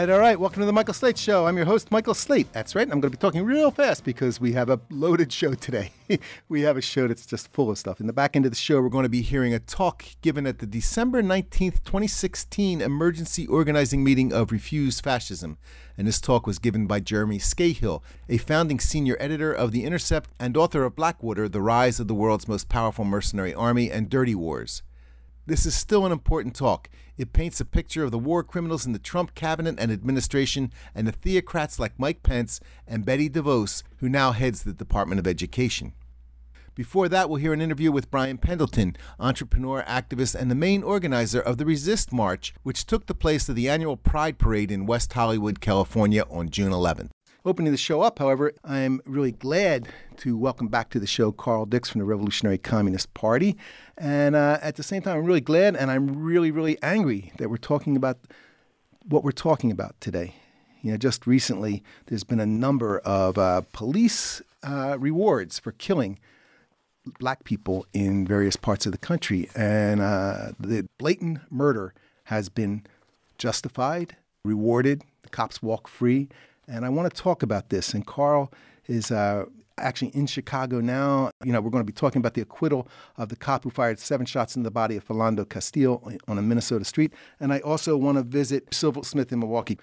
All right. Welcome to the Michael Slate Show. I'm your host, Michael Slate. That's right. I'm going to be talking real fast because we have a loaded show today. We have a show that's just full of stuff. In the back end of the show, we're going to be hearing a talk given at the December 19th, 2016 emergency organizing meeting of Refuse Fascism. And this talk was given by Jeremy Scahill, a founding senior editor of The Intercept and author of Blackwater, The Rise of the World's Most Powerful Mercenary Army and Dirty Wars. This is still an important talk. It paints a picture of the war criminals in the Trump cabinet and administration and the theocrats like Mike Pence and Betty DeVos, who now heads the Department of Education. Before that, we'll hear an interview with Brian Pendleton, entrepreneur, activist, and the main organizer of the Resist March, which took the place of the annual Pride Parade in West Hollywood, California on June 11th. Opening the show up, however, I'm really glad to welcome back to the show Carl Dix from the Revolutionary Communist Party. And at the same time, I'm really glad and I'm really, really angry that we're talking about what we're talking about today. You know, just recently, there's been a number of police rewards for killing black people in various parts of the country. And the blatant murder has been justified, rewarded. The cops walk free. And I want to talk about this. And Carl is actually in Chicago now. You know, we're going to be talking about the acquittal of the cop who fired 7 shots in the body of Philando Castile on a Minnesota street. And I also want to visit Silversmith in Milwaukee.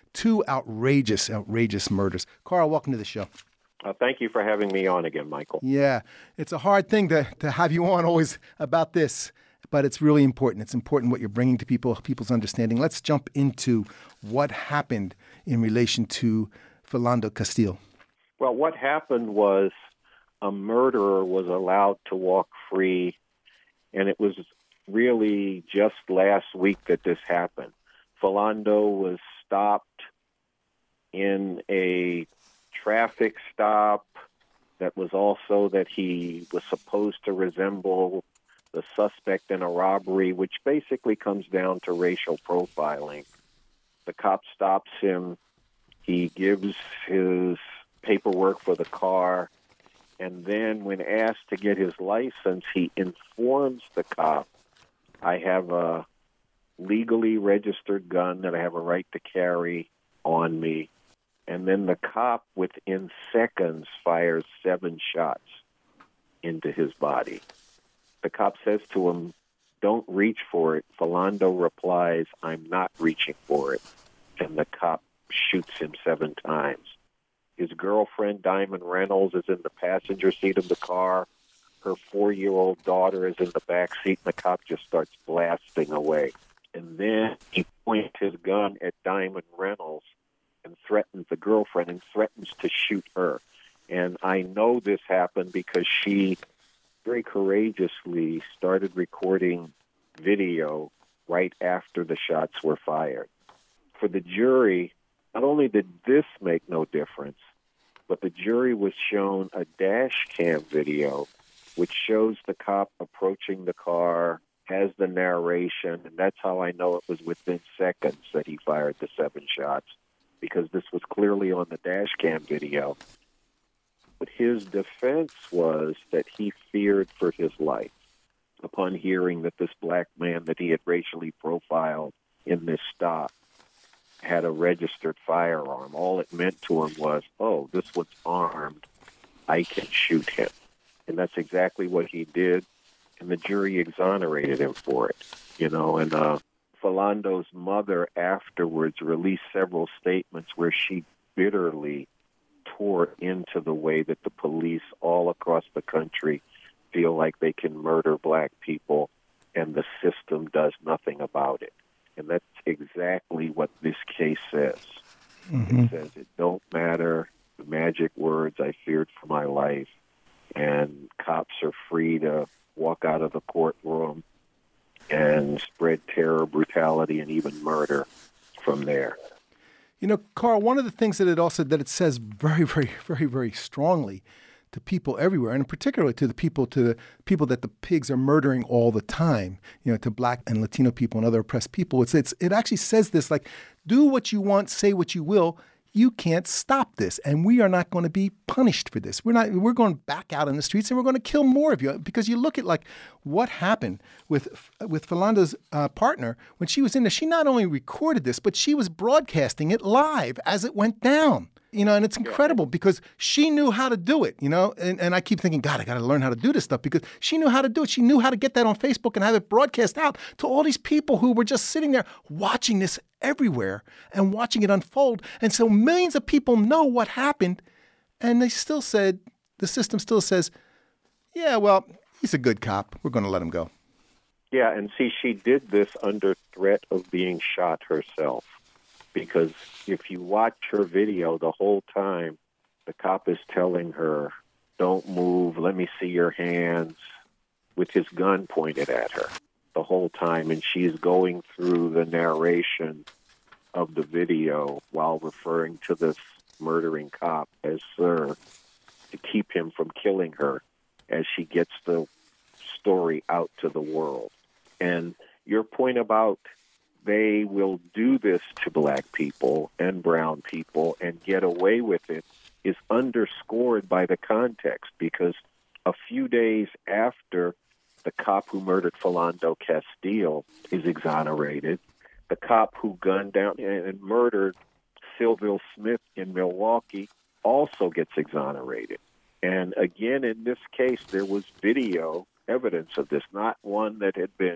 2 outrageous murders. Carl, welcome to the show. Thank you for having me on again, Michael. Yeah, it's a hard thing to have you on always about this, but it's really important. It's important what you're bringing to people's understanding. Let's jump into what happened in relation to Philando Castile. Well, what happened was a murderer was allowed to walk free, and it was really just last week that this happened. Philando was stopped in a traffic stop that was also that he was supposed to resemble the suspect in a robbery, which basically comes down to racial profiling. The cop stops him. He gives his paperwork for the car. And then when asked to get his license, he informs the cop, I have a legally registered gun that I have a right to carry on me. And then the cop, within seconds, fires 7 shots into his body. The cop says to him, don't reach for it. Philando replies, I'm not reaching for it. And the cop shoots him 7 times. His girlfriend, Diamond Reynolds, is in the passenger seat of the car. Her 4-year-old daughter is in the back seat, and the cop just starts blasting away. And then he points his gun at Diamond Reynolds and threatens the girlfriend and threatens to shoot her. And I know this happened because she very courageously started recording video right after the shots were fired. For the jury, not only did this make no difference, but the jury was shown a dash cam video which shows the cop approaching the car, has the narration, and that's how I know it was within seconds that he fired the 7 shots, because this was clearly on the dash cam video. But his defense was that he feared for his life upon hearing that this black man that he had racially profiled in this stop had a registered firearm. All it meant to him was, oh, this one's armed. I can shoot him. And that's exactly what he did. And the jury exonerated him for it. You know, and Philando's mother afterwards released several statements where she bitterly tore into the way that the police all across the country feel like they can murder black people and the system does nothing about it. And that's exactly what this case says. Mm-hmm. It says it don't matter, the magic words, I feared for my life, and cops are free to walk out of the courtroom and spread terror, brutality, and even murder from there. You know, Carl, one of the things that it says very, very, very, very strongly to people everywhere, and particularly to the people that the pigs are murdering all the time, you know, to black and Latino people and other oppressed people. It actually says this, like, do what you want, say what you will. you can't stop this, and we are not going to be punished for this. We're going back out in the streets, and we're going to kill more of you. Because you look at like what happened with Philando's partner when she was in there. She not only recorded this, but she was broadcasting it live as it went down. And it's incredible because she knew how to do it, and I keep thinking, God, I got to learn how to do this stuff because she knew how to do it. She knew how to get that on Facebook and have it broadcast out to all these people who were just sitting there watching this everywhere and watching it unfold. And so millions of people know what happened, and the system still says, yeah, well, he's a good cop. We're going to let him go. Yeah, and see, she did this under threat of being shot herself. Because if you watch her video the whole time, the cop is telling her, don't move, let me see your hands, with his gun pointed at her the whole time. And she's going through the narration of the video while referring to this murdering cop as sir to keep him from killing her as she gets the story out to the world. And your point about they will do this to black people and brown people and get away with it is underscored by the context, because a few days after the cop who murdered Philando Castile is exonerated, the cop who gunned down and murdered Sylville Smith in Milwaukee also gets exonerated. And again, in this case, there was video evidence of this, not one that had been,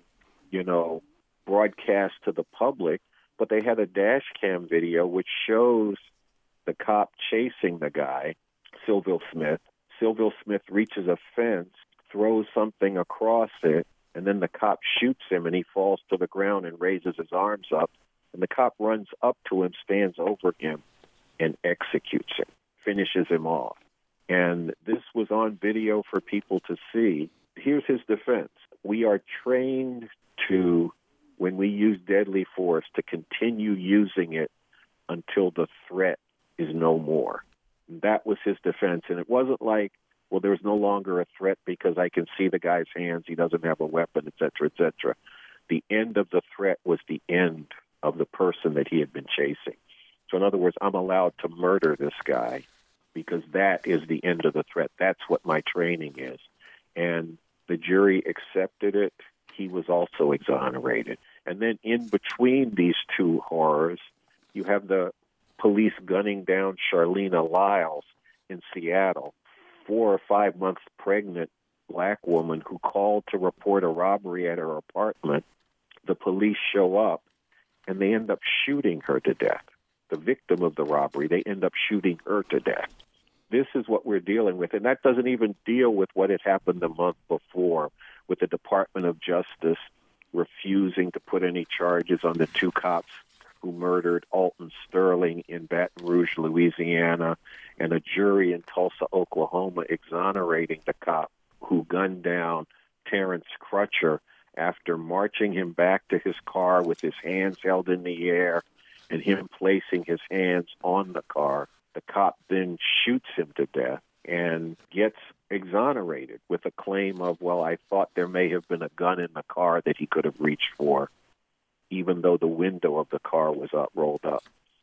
broadcast to the public, but they had a dash cam video which shows the cop chasing the guy, Sylville Smith. Sylville Smith reaches a fence, throws something across it, and then the cop shoots him and he falls to the ground and raises his arms up. And the cop runs up to him, stands over him, and executes him, finishes him off. And this was on video for people to see. Here's his defense. We are trained to, when we use deadly force, to continue using it until the threat is no more. That was his defense. And it wasn't like, well, there's no longer a threat because I can see the guy's hands, he doesn't have a weapon, et cetera, et cetera. The end of the threat was the end of the person that he had been chasing. So in other words, I'm allowed to murder this guy because that is the end of the threat. That's what my training is. And the jury accepted it. He was also exonerated. And then in between these two horrors, you have the police gunning down Charlena Lyles in Seattle, 4 or 5 months pregnant black woman who called to report a robbery at her apartment. The police show up, and they end up shooting her to death. The victim of the robbery, they end up shooting her to death. This is what we're dealing with, and that doesn't even deal with what had happened the month before with the Department of Justice refusing to put any charges on the 2 cops who murdered Alton Sterling in Baton Rouge, Louisiana, and a jury in Tulsa, Oklahoma, exonerating the cop who gunned down Terrence Crutcher after marching him back to his car with his hands held in the air and him placing his hands on the car. The cop then shoots him to death and gets exonerated with a claim of, well, I thought there may have been a gun in the car that he could have reached for, even though the window of the car was rolled up.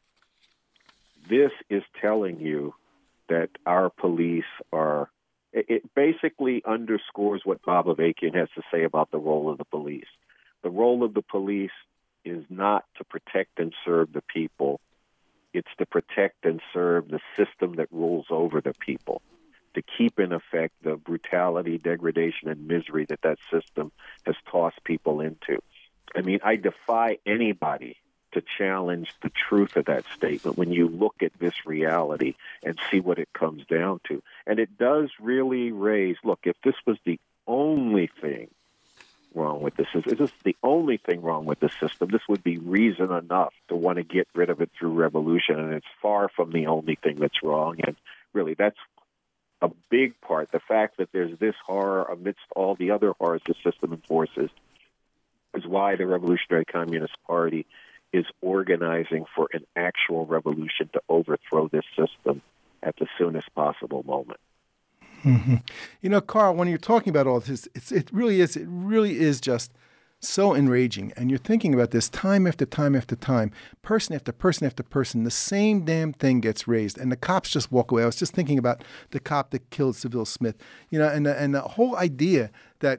This is telling you that our police are, it basically underscores what Bob Avakian has to say about the role of the police. The role of the police is not to protect and serve the people. It's to protect and serve the system that rules over the people, to keep in effect the brutality, degradation, and misery that that system has tossed people into. I mean, I defy anybody to challenge the truth of that statement when you look at this reality and see what it comes down to. And it does really raise, look, if this was the only thing wrong with this, if this is the only thing wrong with the system, this would be reason enough to want to get rid of it through revolution. And it's far from the only thing that's wrong. And really, that's a big part. The fact that there's this horror amidst all the other horrors the system enforces is why the Revolutionary Communist Party is organizing for an actual revolution to overthrow this system at the soonest possible moment. Mm-hmm. You know, Carl, when you're talking about all this, it really is just so enraging. And you're thinking about this time after time after time, person after person after person, the same damn thing gets raised, and the cops just walk away. I was just thinking about the cop that killed Seville Smith, and the whole idea that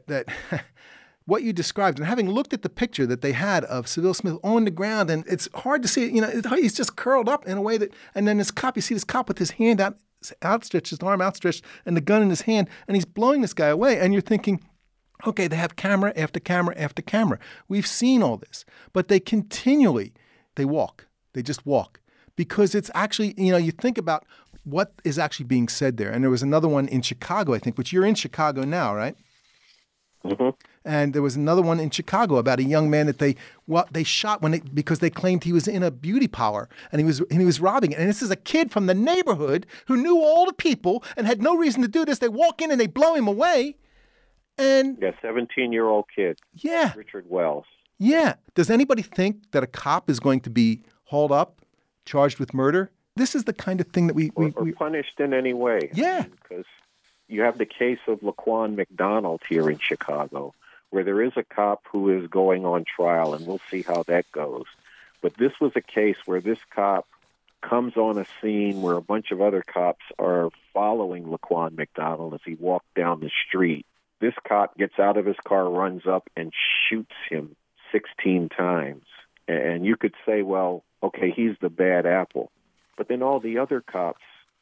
what you described, and having looked at the picture that they had of Seville Smith on the ground, and it's hard to see, he's just curled up in a way that, and then this cop, you see this cop with his hand outstretched, his arm outstretched, and the gun in his hand, and he's blowing this guy away, and you're thinking, okay, they have camera after camera after camera. We've seen all this, but they continually, they just walk, because it's actually, you think about what is actually being said there. And there was another one in Chicago, I think, which you're in Chicago now, right? Mm-hmm. And there was another one in Chicago about a young man that they shot because they claimed he was in a beauty parlor and he was robbing it. And this is a kid from the neighborhood who knew all the people and had no reason to do this. They walk in and they blow him away. And 17-year-old kid. Yeah. Richard Wells. Yeah. Does anybody think that a cop is going to be hauled up, charged with murder? This is the kind of thing that we punished in any way. Yeah. Because you have the case of Laquan McDonald here in Chicago, where there is a cop who is going on trial, and we'll see how that goes. But this was a case where this cop comes on a scene where a bunch of other cops are following Laquan McDonald as he walked down the street. This cop gets out of his car, runs up, and shoots him 16 times. And you could say, well, okay, he's the bad apple. But then all the other cops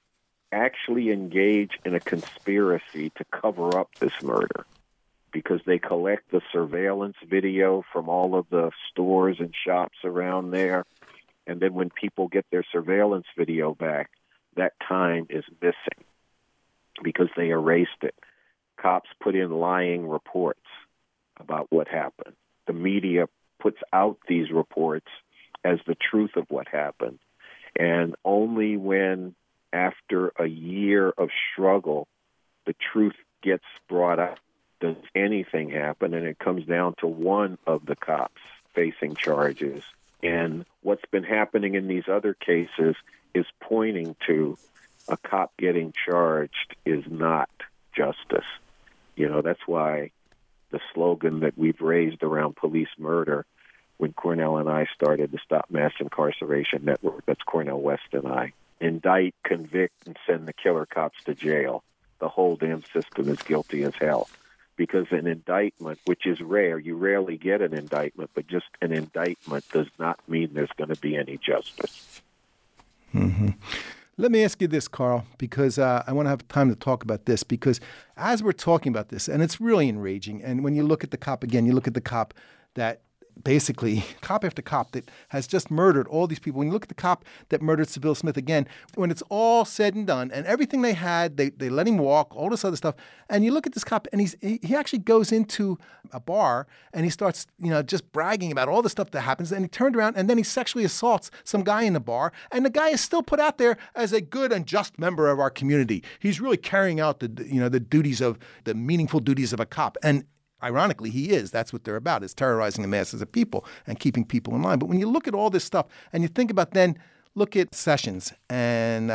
actually engage in a conspiracy to cover up this murder, because they collect the surveillance video from all of the stores and shops around there. And then when people get their surveillance video back, that time is missing because they erased it. Cops put in lying reports about what happened. The media puts out these reports as the truth of what happened. And only when, after a year of struggle, the truth gets brought out, does anything happen, and it comes down to one of the cops facing charges. And what's been happening in these other cases is pointing to a cop getting charged is not justice. That's why the slogan that we've raised around police murder, when Cornell and I started the Stop Mass Incarceration Network, that's Cornell West and I, indict, convict, and send the killer cops to jail. The whole damn system is guilty as hell. Because an indictment, which is rare, you rarely get an indictment, but just an indictment does not mean there's going to be any justice. Mm-hmm. Let me ask you this, Carl, because I want to have time to talk about this, because as we're talking about this, and it's really enraging, and when you look at the cop again, you look at the cop that basically, cop after cop that has just murdered all these people. When you look at the cop that murdered Seville Smith again, when it's all said and done, and everything they had, they let him walk, all this other stuff, and you look at this cop, and he actually goes into a bar, and he starts, just bragging about all the stuff that happens, and he turned around, and then he sexually assaults some guy in the bar, and the guy is still put out there as a good and just member of our community. He's really carrying out the duties of, the meaningful duties of a cop, and ironically, he is. That's what they're about, is terrorizing the masses of people and keeping people in line. But when you look at all this stuff and you think about look at Sessions and,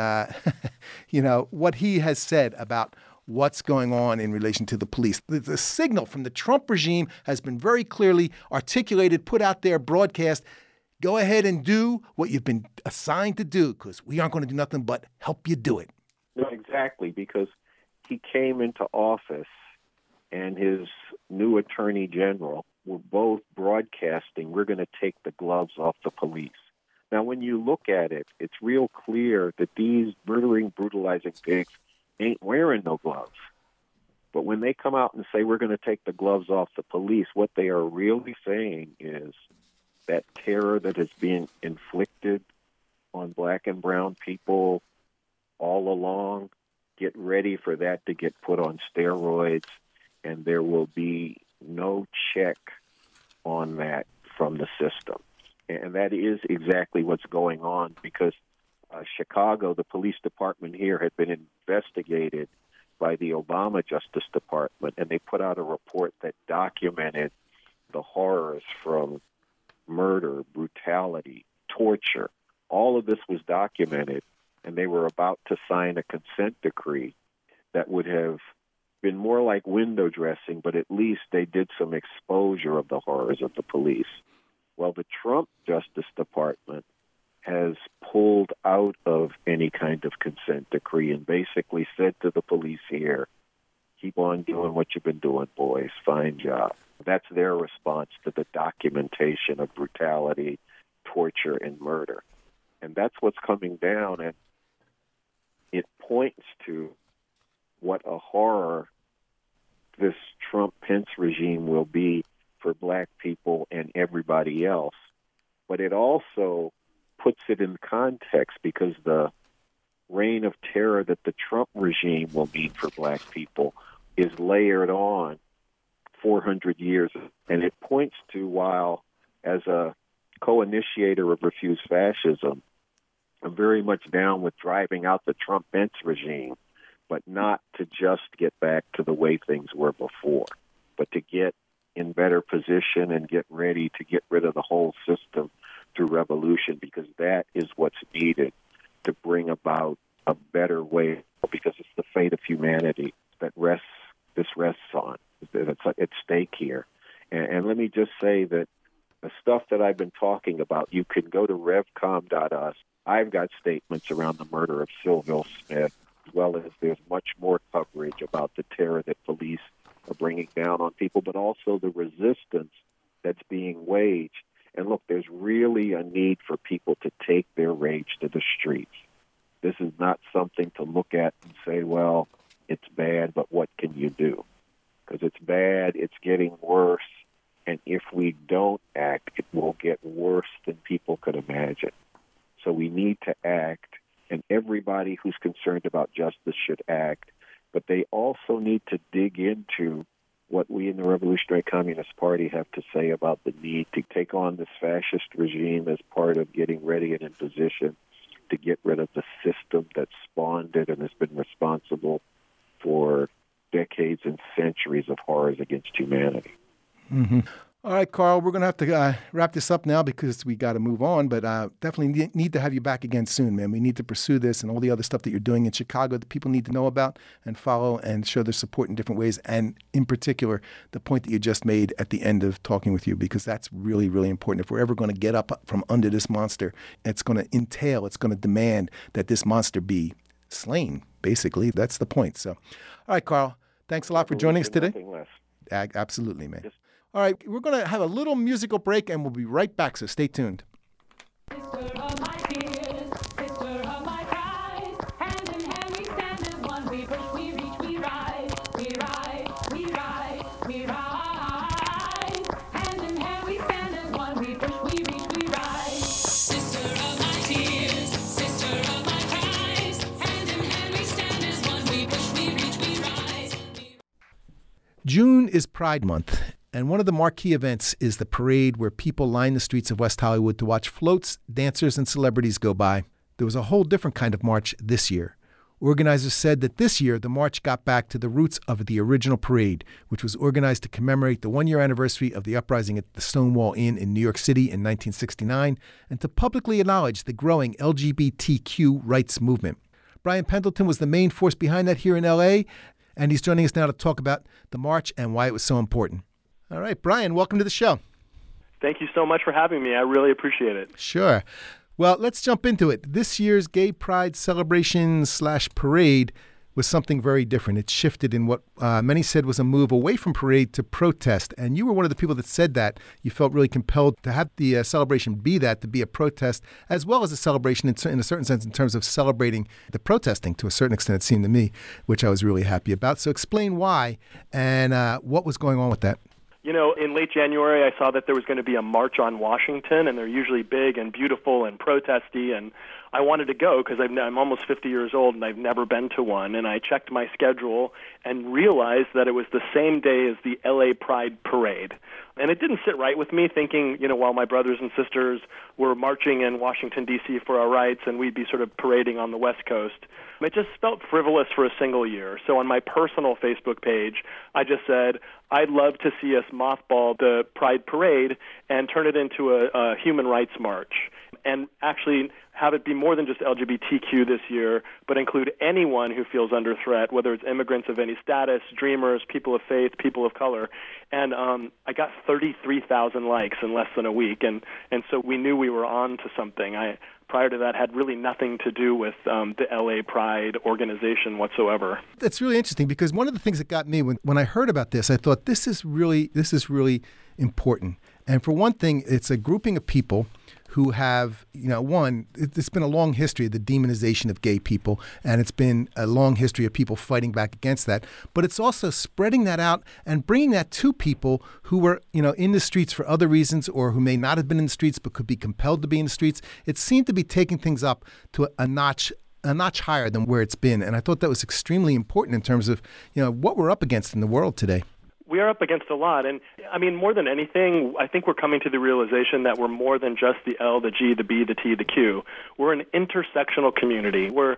what he has said about what's going on in relation to the police. The signal from the Trump regime has been very clearly articulated, put out there, broadcast. Go ahead and do what you've been assigned to do, because we aren't going to do nothing but help you do it. No, exactly, because he came into office and his new attorney general were both broadcasting, we're going to take the gloves off the police. Now, when you look at it, it's real clear that these murdering, brutalizing pigs ain't wearing no gloves. But when they come out and say, we're going to take the gloves off the police, what they are really saying is that terror that is being inflicted on black and brown people all along, get ready for that to get put on steroids, and there will be no check on that from the system. And that is exactly what's going on, because Chicago, the police department here, had been investigated by the Obama Justice Department, and they put out a report that documented the horrors from murder, brutality, torture. All of this was documented, and they were about to sign a consent decree that would have been more like window dressing, but at least they did some exposure of the horrors of the police. Well, the Trump Justice Department has pulled out of any kind of consent decree and basically said to the police here, keep on doing what you've been doing, boys. Fine job. That's their response to the documentation of brutality, torture, and murder. And that's what's coming down, and it points to what a horror this Trump-Pence regime will be for black people and everybody else. But it also puts it in context because the reign of terror that the Trump regime will mean for black people is layered on 400 years. And it points to, while as a co-initiator of Refuse Fascism, I'm very much down with driving out the Trump-Pence regime, but not to just get back to the way things were before, but to get in better position and get ready to get rid of the whole system through revolution, because that is what's needed to bring about a better way, because it's the fate of humanity that this rests on. It's at stake here. And let me just say that the stuff that I've been talking about, you can go to revcom.us. I've got statements around the murder of Sylville Smith, as well as there's much more coverage about the terror that police are bringing down on people, but also the resistance that's being waged. And look, there's really a need for people to take their rage to the streets. This is not something to look at and say, well, it's bad, but what can you do? Because it's bad, it's getting worse, and if we don't act, it will get worse than people could imagine. So we need to act, and everybody who's concerned about justice should act, but they also need to dig into what we in the Revolutionary Communist Party have to say about the need to take on this fascist regime as part of getting ready and in position to get rid of the system that spawned it and has been responsible for decades and centuries of horrors against humanity. Mm-hmm. All right, Carl, we're going to have to wrap this up now because we got to move on, but definitely need to have you back again soon, man. We need to pursue this and all the other stuff that you're doing in Chicago that people need to know about and follow and show their support in different ways. And in particular, the point that you just made at the end of talking with you, because that's really, really important. If we're ever going to get up from under this monster, it's going to demand that this monster be slain, basically. That's the point. So, all right, Carl, thanks a lot for joining us today. Nothing less. Absolutely, man. All right, we're going to have a little musical break, and we'll be right back, so stay tuned. Sister of my tears, sister of my cries, hand in hand we stand as one, we push, we reach, we rise, we rise, we rise, we rise. Hand in hand we stand as one, we push, we reach, we rise. Sister of my tears, sister of my cries, hand in hand we stand as one, we push, we reach, we rise. June is Pride Month. And one of the marquee events is the parade where people line the streets of West Hollywood to watch floats, dancers, and celebrities go by. There was a whole different kind of march this year. Organizers said that this year the march got back to the roots of the original parade, which was organized to commemorate the one-year anniversary of the uprising at the Stonewall Inn in New York City in 1969, and to publicly acknowledge the growing LGBTQ rights movement. Brian Pendleton was the main force behind that here in L.A., and he's joining us now to talk about the march and why it was so important. All right, Brian, welcome to the show. Thank you so much for having me. I really appreciate it. Sure. Well, let's jump into it. This year's Gay Pride celebration / parade was something very different. It shifted in what many said was a move away from parade to protest. And you were one of the people that said that. You felt really compelled to have the celebration be that, to be a protest, as well as a celebration in a certain sense in terms of celebrating the protesting to a certain extent, it seemed to me, which I was really happy about. So explain why and what was going on with that. You know, in late January, I saw that there was going to be a march on Washington, and they're usually big and beautiful and protesty, and I wanted to go because I'm almost 50 years old, and I've never been to one, and I checked my schedule and realized that it was the same day as the LA Pride Parade. And it didn't sit right with me, thinking, you know, while my brothers and sisters were marching in Washington, D.C. for our rights, and we'd be sort of parading on the West Coast, it just felt frivolous for a single year. So on my personal Facebook page, I just said, I'd love to see us mothball the Pride Parade and turn it into a human rights march, and actually have it be more than just LGBTQ this year, but include anyone who feels under threat, whether it's immigrants of any status, dreamers, people of faith, people of color. And I got 33,000 likes in less than a week, and so we knew we were on to something. Prior to that, had really nothing to do with the LA Pride organization whatsoever. That's really interesting, because one of the things that got me when I heard about this, I thought this is really important. And for one thing, it's a grouping of people who have, it's been a long history of the demonization of gay people, and it's been a long history of people fighting back against that. But it's also spreading that out and bringing that to people who were, in the streets for other reasons, or who may not have been in the streets but could be compelled to be in the streets. It seemed to be taking things up to a notch higher than where it's been. And I thought that was extremely important in terms of, what we're up against in the world today. We are up against a lot. And, more than anything, I think we're coming to the realization that we're more than just the L, the G, the B, the T, the Q. We're an intersectional community. We're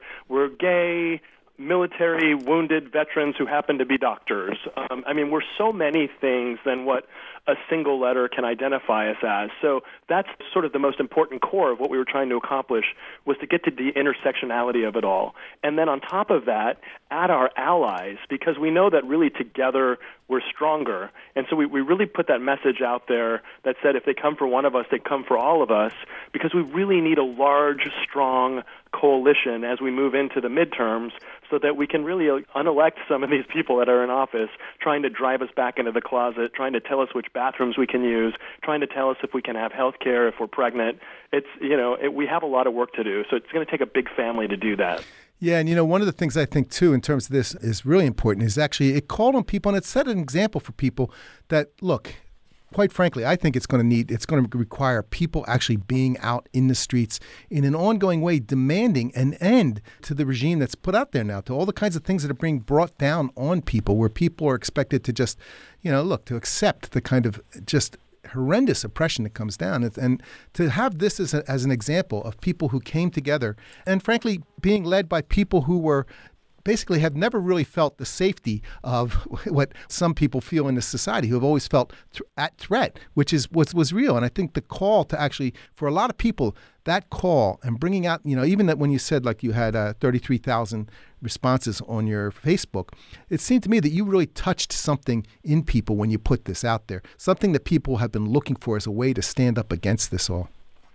gay, military, wounded veterans who happen to be doctors. We're so many things than what a single letter can identify us as. So that's sort of the most important core of what we were trying to accomplish, was to get to the intersectionality of it all. And then on top of that, add our allies, because we know that really together we're stronger. And so we really put that message out there that said if they come for one of us, they come for all of us, because we really need a large, strong coalition as we move into the midterms, so that we can really unelect some of these people that are in office, trying to drive us back into the closet, trying to tell us which bathrooms we can use, trying to tell us if we can have health care if we're pregnant. It's, we have a lot of work to do, so it's going to take a big family to do that. Yeah, and one of the things I think, too, in terms of this is really important is actually it called on people, and it set an example for people that, look, quite frankly, I think it's going to require people actually being out in the streets in an ongoing way, demanding an end to the regime that's put out there now, to all the kinds of things that are being brought down on people, where people are expected to just, to accept the kind of just horrendous oppression that comes down. And to have this as an example of people who came together and, frankly, being led by people who were basically have never really felt the safety of what some people feel in this society, who have always felt at threat, which is what was real. And I think the call to actually, for a lot of people, that call and bringing out, even that when you said like you had 33,000 responses on your Facebook, it seemed to me that you really touched something in people when you put this out there, something that people have been looking for as a way to stand up against this all.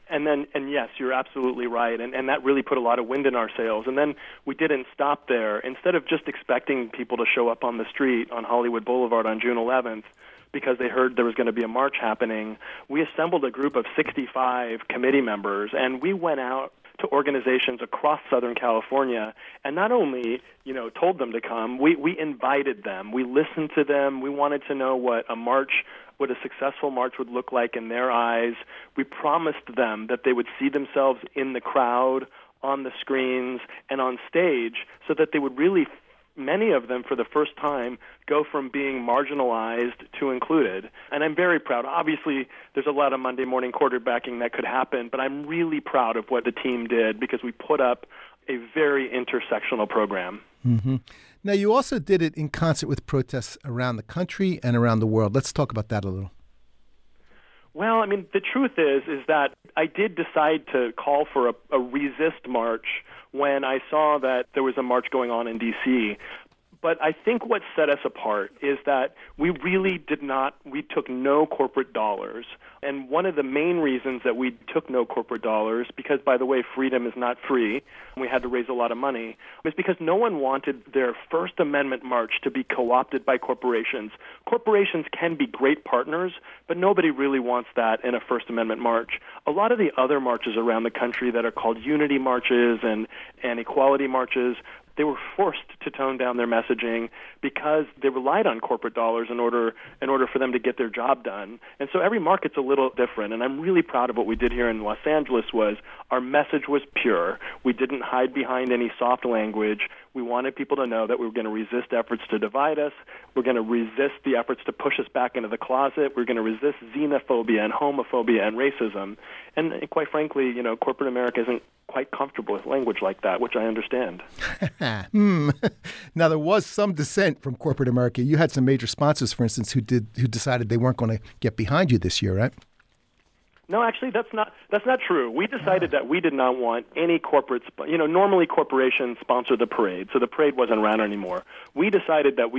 And yes, you're absolutely right. And that really put a lot of wind in our sails. And then we didn't stop there. Instead of just expecting people to show up on the street on Hollywood Boulevard on June 11th because they heard there was going to be a march happening, we assembled a group of 65 committee members, and we went out to organizations across Southern California and not only, told them to come, we invited them. We listened to them. We wanted to know what a successful march would look like in their eyes. We promised them that they would see themselves in the crowd, on the screens, and on stage, so that they would really, many of them for the first time, go from being marginalized to included. And I'm very proud. Obviously, there's a lot of Monday morning quarterbacking that could happen, but I'm really proud of what the team did, because we put up a very intersectional program. Mm-hmm. Now, you also did it in concert with protests around the country and around the world. Let's talk about that a little. Well, the truth is that I did decide to call for a resist march when I saw that there was a march going on in D.C., but I think what set us apart is that we took no corporate dollars. And one of the main reasons that we took no corporate dollars, because, by the way, freedom is not free, and we had to raise a lot of money, was because no one wanted their First Amendment march to be co-opted by corporations. Corporations can be great partners, but nobody really wants that in a First Amendment march. A lot of the other marches around the country that are called unity marches and equality marches, they were forced to tone down their messaging because they relied on corporate dollars in order for them to get their job done. And so every market's a little different, and I'm really proud of what we did here in Los Angeles. Was our message was pure. We didn't hide behind any soft language. We wanted people to know that we were going to resist efforts to divide us. We're going to resist the efforts to push us back into the closet. We're going to resist xenophobia and homophobia and racism. And quite frankly, corporate America isn't quite comfortable with language like that, which I understand. Now, there was some dissent from corporate America. You had some major sponsors, for instance, who decided they weren't going to get behind you this year, right? No, actually, that's not true. We decided that we did not want any corporate, normally corporations sponsor the parade, so the parade wasn't around anymore. I decided that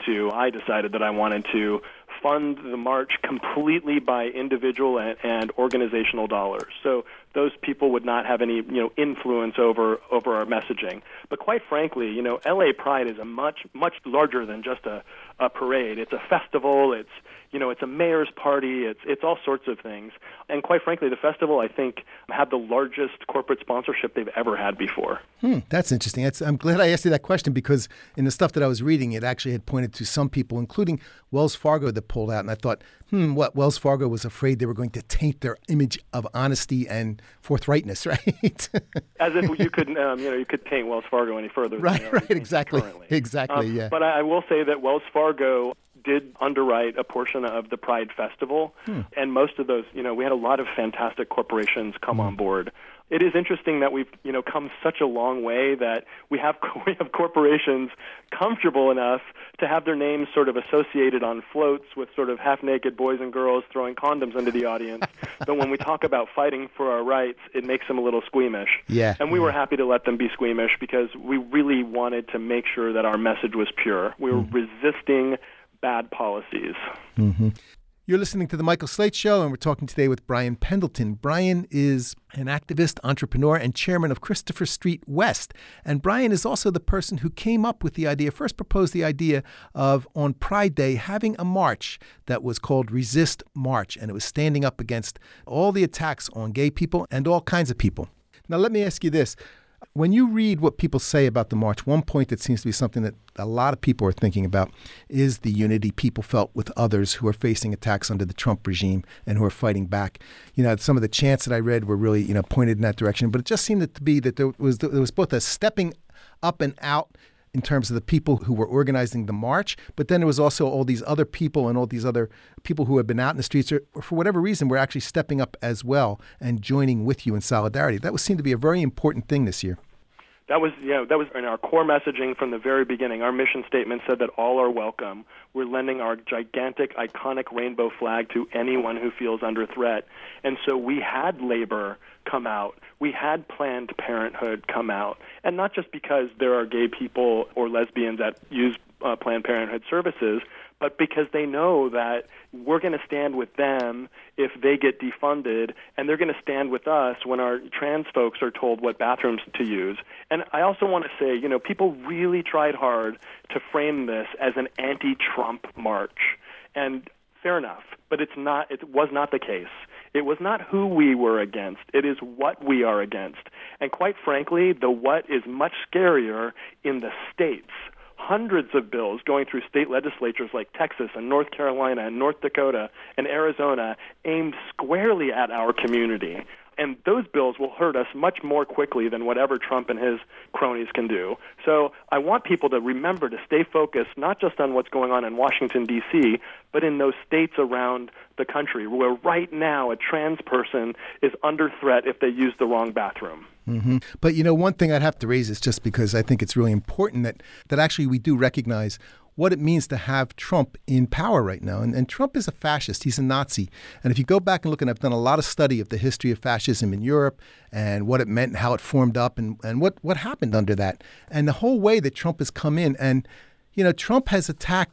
I wanted to fund the march completely by individual and organizational dollars. So those people would not have any, influence over our messaging. But quite frankly, LA Pride is a much larger than just a parade. It's a festival. It's a mayor's party. It's all sorts of things. And quite frankly, the festival, I think, had the largest corporate sponsorship they've ever had before. That's interesting. I'm glad I asked you that question, because in the stuff that I was reading, it actually had pointed to some people, including Wells Fargo, that pulled out. And I thought, Wells Fargo was afraid they were going to taint their image of honesty and forthrightness, right? As if you could, you could taint Wells Fargo any further. Right, exactly. Currently. Exactly, yeah. But I will say that Wells Fargo did underwrite a portion of the Pride Festival, and most of those, we had a lot of fantastic corporations come on board. It is interesting that we've, come such a long way that we have corporations comfortable enough to have their names sort of associated on floats with sort of half-naked boys and girls throwing condoms into the audience. But when we talk about fighting for our rights, it makes them a little squeamish. Yeah. And we were happy to let them be squeamish because we really wanted to make sure that our message was pure. We were resisting bad policies. Mm-hmm. You're listening to The Michael Slate Show, and we're talking today with Brian Pendleton. Brian is an activist, entrepreneur, and chairman of Christopher Street West. And Brian is also the person who came up with the idea, first proposed the idea of, on Pride Day, having a march that was called Resist March. And it was standing up against all the attacks on gay people and all kinds of people. Now, let me ask you this. When you read what people say about the march, one point that seems to be something that a lot of people are thinking about is the unity people felt with others who are facing attacks under the Trump regime and who are fighting back. Some of the chants that I read were really, pointed in that direction. But it just seemed to be that there was both a stepping up and out in terms of the people who were organizing the march, but then there was also all these other people and all these other people who had been out in the streets or for whatever reason were actually stepping up as well and joining with you in solidarity. That seemed to be a very important thing this year. That was in our core messaging from the very beginning. Our mission statement said that all are welcome. We're lending our gigantic, iconic rainbow flag to anyone who feels under threat. And so we had labor come out. We had Planned Parenthood come out. And not just because there are gay people or lesbians that use Planned Parenthood services, but because they know that we're going to stand with them if they get defunded, and they're going to stand with us when our trans folks are told what bathrooms to use. And I also want to say, people really tried hard to frame this as an anti-Trump march. And fair enough, but it was not the case. It was not who we were against. It is what we are against. And quite frankly, the what is much scarier in the states. Hundreds of bills going through state legislatures like Texas and North Carolina and North Dakota and Arizona aimed squarely at our community. And those bills will hurt us much more quickly than whatever Trump and his cronies can do. So I want people to remember to stay focused, not just on what's going on in Washington, D.C., but in those states around the country where right now a trans person is under threat if they use the wrong bathroom. Mm-hmm. But, one thing I'd have to raise is just because I think it's really important that actually we do recognize what it means to have Trump in power right now. And Trump is a fascist. He's a Nazi. And if you go back and look, and I've done a lot of study of the history of fascism in Europe and what it meant and how it formed up and what happened under that. And the whole way that Trump has come in. And, Trump has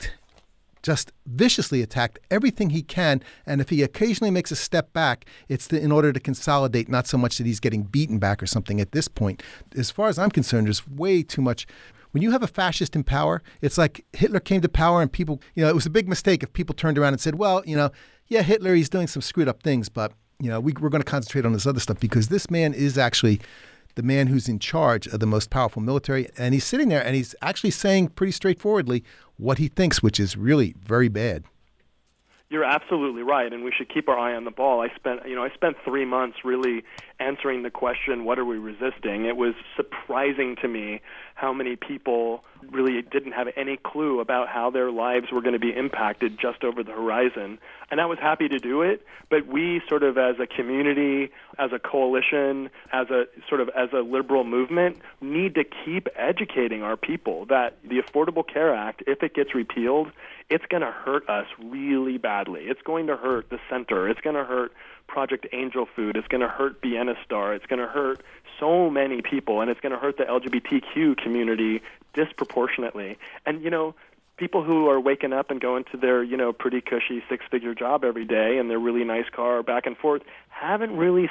just viciously attacked everything he can. And if he occasionally makes a step back, it's in order to consolidate, not so much that he's getting beaten back or something at this point. As far as I'm concerned, there's way too much. When you have a fascist in power, it's like Hitler came to power and people, it was a big mistake if people turned around and said, well, yeah, Hitler, he's doing some screwed up things, but, we're going to concentrate on this other stuff because this man is actually the man who's in charge of the most powerful military. And he's sitting there and he's actually saying pretty straightforwardly what he thinks, which is really very bad. You're absolutely right, and we should keep our eye on the ball. I spent 3 months really answering the question, what are we resisting? It was surprising to me how many people really didn't have any clue about how their lives were going to be impacted just over the horizon. And I was happy to do it, but we sort of as a community, as a coalition, as a liberal movement, need to keep educating our people that the Affordable Care Act, if it gets repealed, it's going to hurt us really badly. It's going to hurt the center. It's going to hurt Project Angel Food. It's going to hurt Vienna Star. It's going to hurt so many people, and it's going to hurt the LGBTQ community disproportionately. And, people who are waking up and going to their, pretty cushy six-figure job every day and their really nice car back and forth haven't really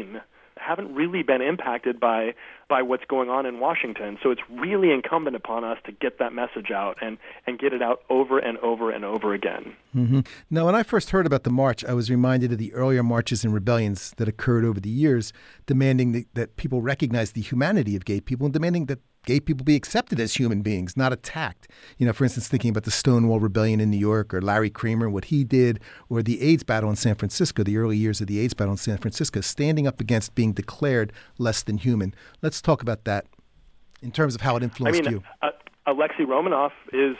been impacted by what's going on in Washington. So it's really incumbent upon us to get that message out and get it out over and over and over again. Mm-hmm. Now, when I first heard about the march, I was reminded of the earlier marches and rebellions that occurred over the years, demanding that people recognize the humanity of gay people and demanding that gay people be accepted as human beings, not attacked. For instance, thinking about the Stonewall Rebellion in New York or Larry Kramer, what he did, or the AIDS battle in San Francisco, the early years of the AIDS battle in San Francisco, standing up against being declared less than human. Let's talk about that in terms of how it influenced you. Alexei Romanoff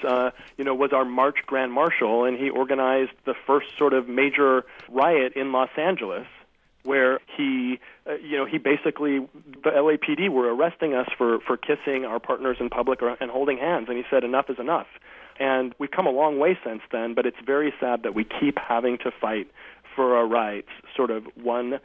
was our March Grand Marshal, and he organized the first sort of major riot in Los Angeles, where he basically, the LAPD were arresting us for kissing our partners in public and holding hands, and he said enough is enough. And we've come a long way since then, but it's very sad that we keep having to fight for our rights, sort of one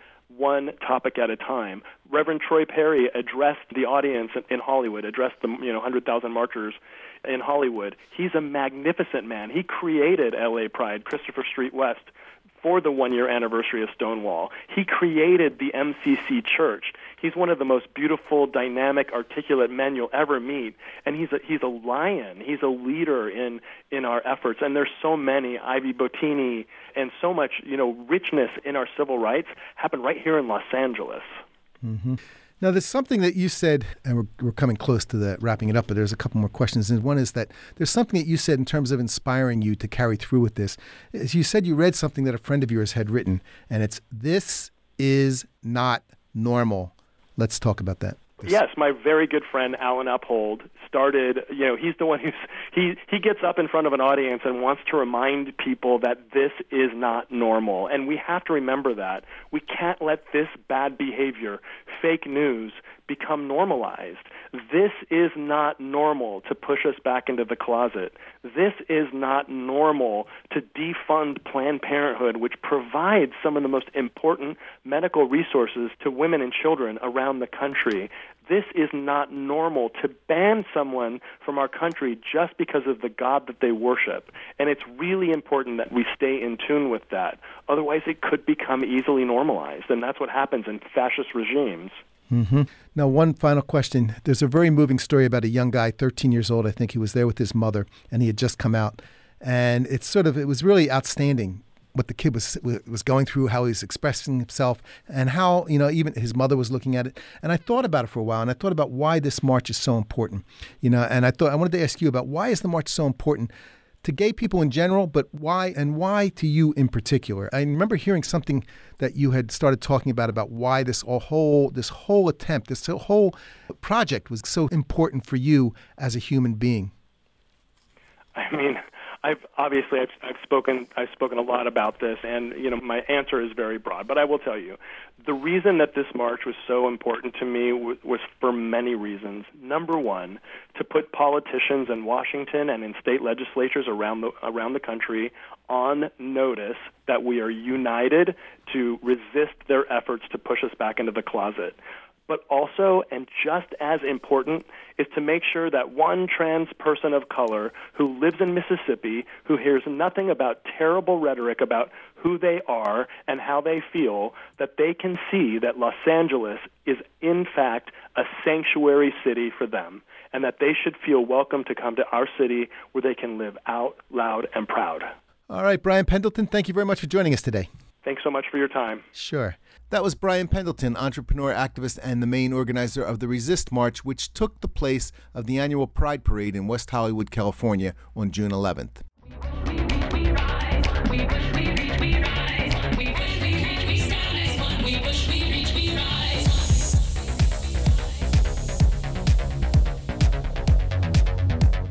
topic at a time. Reverend Troy Perry addressed the audience in Hollywood, addressed the 100,000 marchers in Hollywood. He's a magnificent man. He created LA Pride, Christopher Street West, for the one-year anniversary of Stonewall. He created the MCC Church. He's one of the most beautiful, dynamic, articulate men you'll ever meet, and he's a lion. He's a leader in our efforts, and there's so many, Ivy Bottini, and so much richness in our civil rights happened right here in Los Angeles. Mm-hmm. Now, there's something that you said, and we're coming close to wrapping it up, but there's a couple more questions. And one is that there's something that you said in terms of inspiring you to carry through with this. As you said, you read something that a friend of yours had written, and it's, "This is not normal." Let's talk about that. Yes, my very good friend Alan Uphold started, he's the one he gets up in front of an audience and wants to remind people that this is not normal. And we have to remember that. We can't let this bad behavior, fake news, become normalized. This is not normal to push us back into the closet. This is not normal to defund Planned Parenthood, which provides some of the most important medical resources to women and children around the country. This is not normal to ban someone from our country just because of the God that they worship. And it's really important that we stay in tune with that. Otherwise, it could become easily normalized, and that's what happens in fascist regimes. Mm-hmm. Now, one final question. There's a very moving story about a young guy, 13 years old. I think he was there with his mother, and he had just come out. And it was really outstanding what the kid was going through, how he was expressing himself, and how, even his mother was looking at it. And I thought about it for a while, and I thought about why this march is so important. And I wanted to ask you about why is the march so important to gay people in general, but why to you in particular? I remember hearing something that you had started talking about why this whole attempt, this whole project was so important for you as a human being. I mean, I've spoken a lot about this, and my answer is very broad. But I will tell you, the reason that this march was so important to me was for many reasons. Number one, to put politicians in Washington and in state legislatures around the country on notice that we are united to resist their efforts to push us back into the closet. But also, and just as important, is to make sure that one trans person of color who lives in Mississippi, who hears nothing about terrible rhetoric about who they are and how they feel, that they can see that Los Angeles is, in fact, a sanctuary city for them, and that they should feel welcome to come to our city where they can live out loud and proud. All right, Brian Pendleton, thank you very much for joining us today. Thanks so much for your time. Sure. That was Brian Pendleton, entrepreneur, activist, and the main organizer of the Resist March, which took the place of the annual Pride Parade in West Hollywood, California on June 11th. We rise, we push, we reach, we rise. We push, we reach, we stand as one. We push, we reach, we rise.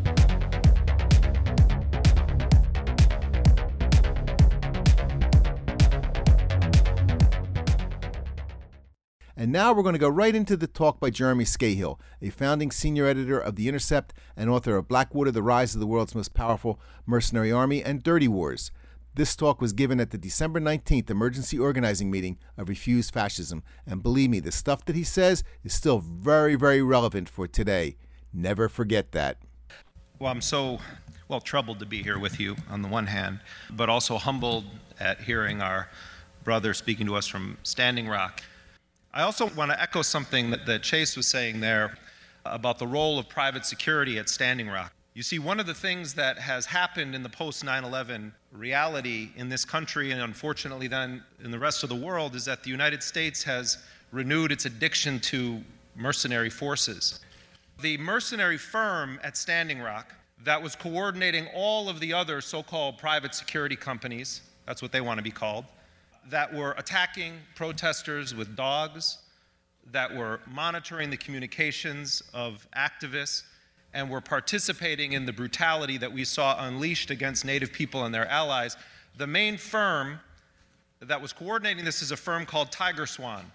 And now we're going to go right into the talk by Jeremy Scahill, a founding senior editor of The Intercept and author of Blackwater, The Rise of the World's Most Powerful Mercenary Army, and Dirty Wars. This talk was given at the December 19th emergency organizing meeting of Refuse Fascism. And believe me, the stuff that he says is still very, very relevant for today. Never forget that. Well, I'm so troubled to be here with you on the one hand, but also humbled at hearing our brother speaking to us from Standing Rock. I also want to echo something that Chase was saying there about the role of private security at Standing Rock. You see, one of the things that has happened in the post-9/11 reality in this country, and unfortunately then in the rest of the world, is that the United States has renewed its addiction to mercenary forces. The mercenary firm at Standing Rock that was coordinating all of the other so-called private security companies, that's what they want to be called, that were attacking protesters with dogs, that were monitoring the communications of activists, and were participating in the brutality that we saw unleashed against Native people and their allies. The main firm that was coordinating this is a firm called Tiger Swan.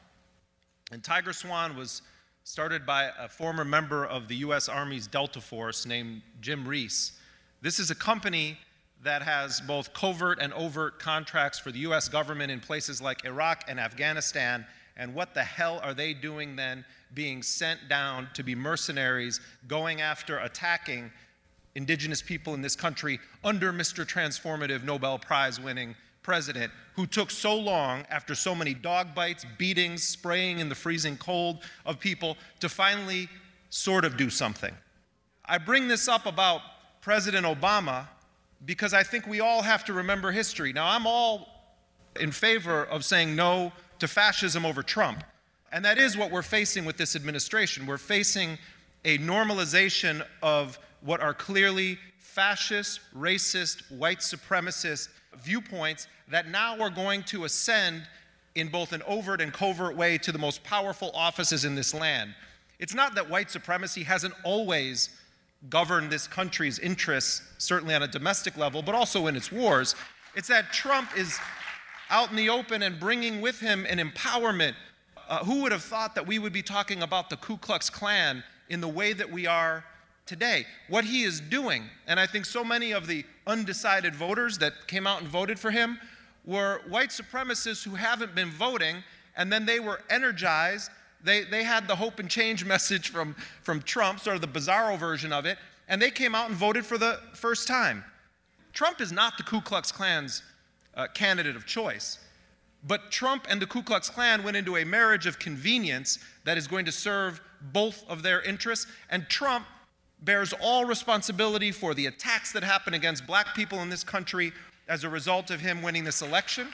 And Tiger Swan was started by a former member of the U.S. Army's Delta Force named Jim Reese. This is a company that has both covert and overt contracts for the U.S. government in places like Iraq and Afghanistan. And what the hell are they doing then, being sent down to be mercenaries, going after attacking indigenous people in this country under Mr. Transformative Nobel Prize-winning president who took so long after so many dog bites, beatings, spraying in the freezing cold of people to finally sort of do something. I bring this up about President Obama because I think we all have to remember history. Now, I'm all in favor of saying no to fascism over Trump. And that is what we're facing with this administration. We're facing a normalization of what are clearly fascist, racist, white supremacist viewpoints that now are going to ascend in both an overt and covert way to the most powerful offices in this land. It's not that white supremacy hasn't always governed this country's interests, certainly on a domestic level, but also in its wars. It's that Trump is out in the open and bringing with him an empowerment. Who would have thought that we would be talking about the Ku Klux Klan in the way that we are today? What he is doing, and I think so many of the undecided voters that came out and voted for him were white supremacists who haven't been voting, and then they were energized. They had the hope and change message from Trump, sort of the bizarro version of it, and they came out and voted for the first time. Trump is not the Ku Klux Klan's candidate of choice. But Trump and the Ku Klux Klan went into a marriage of convenience that is going to serve both of their interests, and Trump bears all responsibility for the attacks that happen against black people in this country as a result of him winning this election.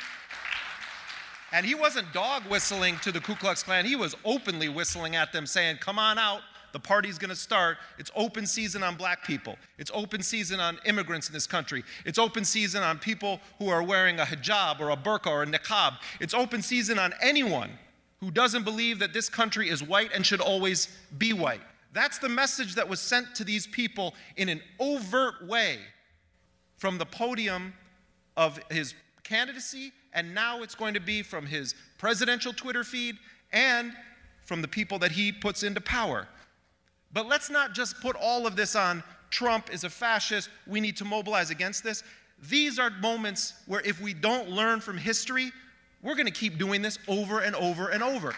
And he wasn't dog whistling to the Ku Klux Klan, he was openly whistling at them saying, come on out, the party's gonna start. It's open season on black people. It's open season on immigrants in this country. It's open season on people who are wearing a hijab or a burqa or a niqab. It's open season on anyone who doesn't believe that this country is white and should always be white. That's the message that was sent to these people in an overt way from the podium of his candidacy, and now it's going to be from his presidential Twitter feed and from the people that he puts into power. But let's not just put all of this on Trump is a fascist, we need to mobilize against this. These are moments where if we don't learn from history, we're going to keep doing this over and over and over.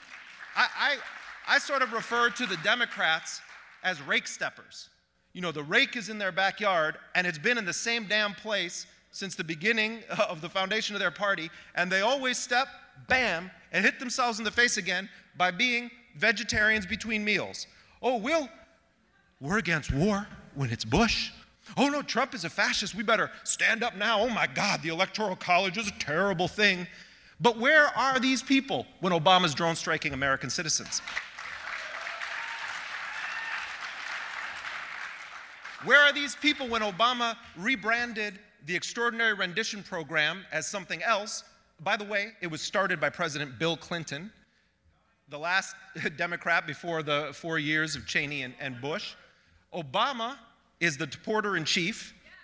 I sort of refer to the Democrats as rake steppers. You know, the rake is in their backyard, and it's been in the same damn place since the beginning of the foundation of their party, and they always step, bam, and hit themselves in the face again by being vegetarians between meals. Oh, we're against war when it's Bush. Oh no, Trump is a fascist, we better stand up now. Oh my God, the Electoral College is a terrible thing. But where are these people when Obama's drone striking American citizens? Where are these people when Obama rebranded the Extraordinary Rendition Program as something else? By the way, it was started by President Bill Clinton, the last Democrat before the 4 years of Cheney and Bush. Obama is the deporter-in-chief,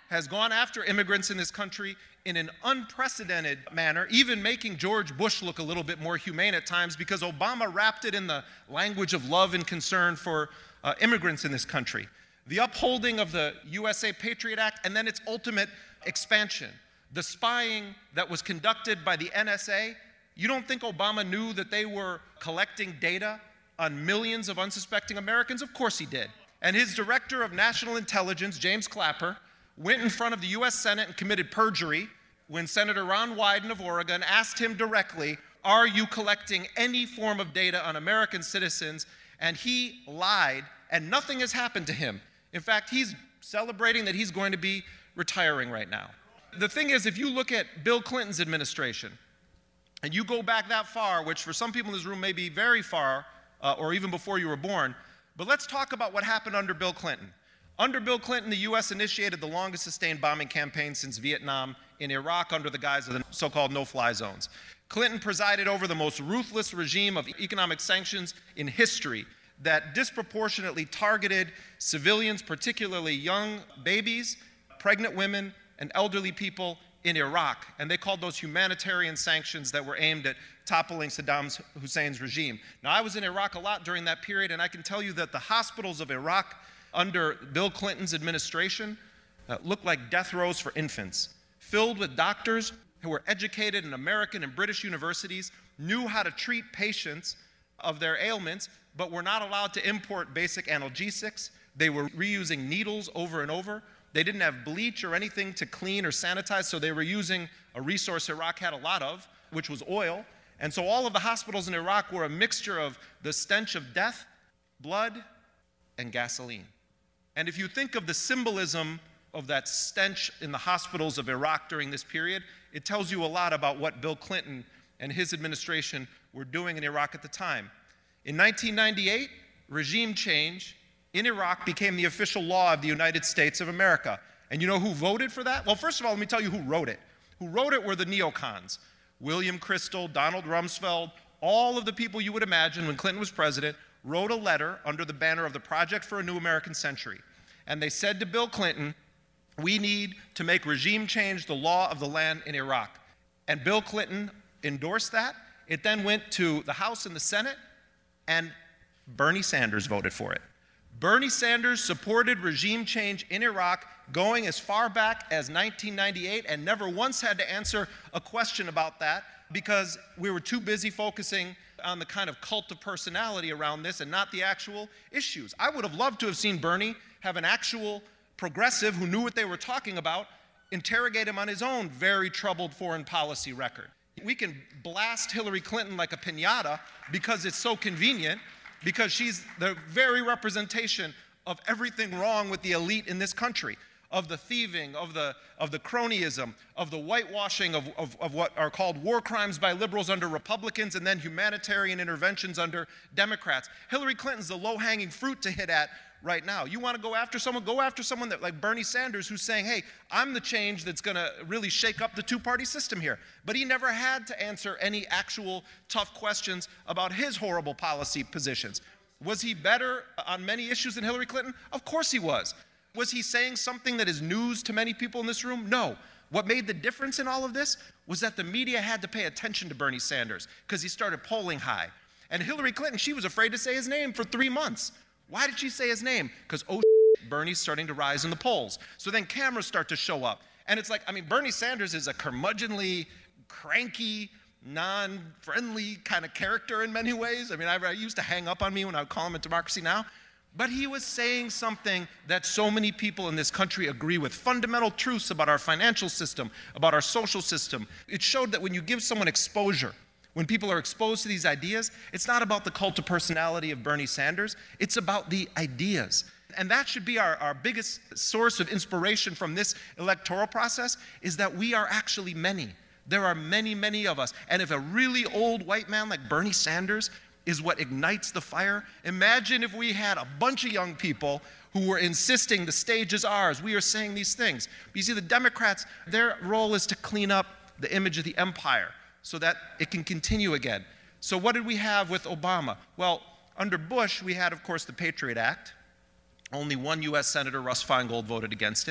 has gone after immigrants in this country in an unprecedented manner, even making George Bush look a little bit more humane at times, because Obama wrapped it in the language of love and concern for immigrants in this country. The upholding of the USA Patriot Act, and then its ultimate expansion. The spying that was conducted by the NSA. You don't think Obama knew that they were collecting data on millions of unsuspecting Americans? Of course he did. And his director of national intelligence, James Clapper, went in front of the US Senate and committed perjury when Senator Ron Wyden of Oregon asked him directly, are you collecting any form of data on American citizens? And he lied, and nothing has happened to him. In fact, he's celebrating that he's going to be retiring right now. The thing is, if you look at Bill Clinton's administration, and you go back that far, which for some people in this room may be very far, or even before you were born, but let's talk about what happened under Bill Clinton. Under Bill Clinton, the U.S. initiated the longest sustained bombing campaign since Vietnam in Iraq under the guise of the so-called no-fly zones. Clinton presided over the most ruthless regime of economic sanctions in history that disproportionately targeted civilians, particularly young babies, pregnant women, and elderly people in Iraq. And they called those humanitarian sanctions that were aimed at toppling Saddam Hussein's regime. Now, I was in Iraq a lot during that period, and I can tell you that the hospitals of Iraq under Bill Clinton's administration looked like death rows for infants, filled with doctors who were educated in American and British universities, knew how to treat patients of their ailments, but were not allowed to import basic analgesics. They were reusing needles over and over. They didn't have bleach or anything to clean or sanitize, so they were using a resource Iraq had a lot of, which was oil. And so all of the hospitals in Iraq were a mixture of the stench of death, blood, and gasoline. And if you think of the symbolism of that stench in the hospitals of Iraq during this period, it tells you a lot about what Bill Clinton and his administration were doing in Iraq at the time. In 1998, regime change in Iraq became the official law of the United States of America. And you know who voted for that? Well, first of all, let me tell you who wrote it. Who wrote it were the neocons. William Kristol, Donald Rumsfeld, all of the people you would imagine when Clinton was president wrote a letter under the banner of the Project for a New American Century. And they said to Bill Clinton, we need to make regime change the law of the land in Iraq. And Bill Clinton endorsed that. It then went to the House and the Senate, and Bernie Sanders voted for it. Bernie Sanders supported regime change in Iraq going as far back as 1998 and never once had to answer a question about that because we were too busy focusing on the kind of cult of personality around this and not the actual issues. I would have loved to have seen Bernie have an actual progressive who knew what they were talking about interrogate him on his own very troubled foreign policy record. We can blast Hillary Clinton like a piñata because it's so convenient, because she's the very representation of everything wrong with the elite in this country, of the thieving, of the cronyism, of the whitewashing of what are called war crimes by liberals under Republicans and then humanitarian interventions under Democrats. Hillary Clinton's the low-hanging fruit to hit at right now. You want to go after someone that like Bernie Sanders, who's saying, hey, I'm the change that's going to really shake up the two-party system here. But he never had to answer any actual tough questions about his horrible policy positions. Was he better on many issues than Hillary Clinton? Of course he was. Was he saying something that is news to many people in this room? No. What made the difference in all of this was that the media had to pay attention to Bernie Sanders because he started polling high. And Hillary Clinton, she was afraid to say his name for 3 months. Why did she say his name? Because, Bernie's starting to rise in the polls. So then cameras start to show up. And it's like, Bernie Sanders is a curmudgeonly, cranky, non-friendly kind of character in many ways. I used to hang up on me when I would call him a Democracy Now! But he was saying something that so many people in this country agree with, fundamental truths about our financial system, about our social system. It showed that when you give someone exposure, when people are exposed to these ideas, it's not about the cult of personality of Bernie Sanders, it's about the ideas. And that should be our biggest source of inspiration from this electoral process, is that we are actually many. There are many, many of us. And if a really old white man like Bernie Sanders is what ignites the fire, imagine if we had a bunch of young people who were insisting the stage is ours, we are saying these things. But you see, the Democrats, their role is to clean up the image of the empire so that it can continue again. So what did we have with Obama? Well, under Bush, we had, of course, the Patriot Act. Only one U.S. Senator, Russ Feingold, voted against it.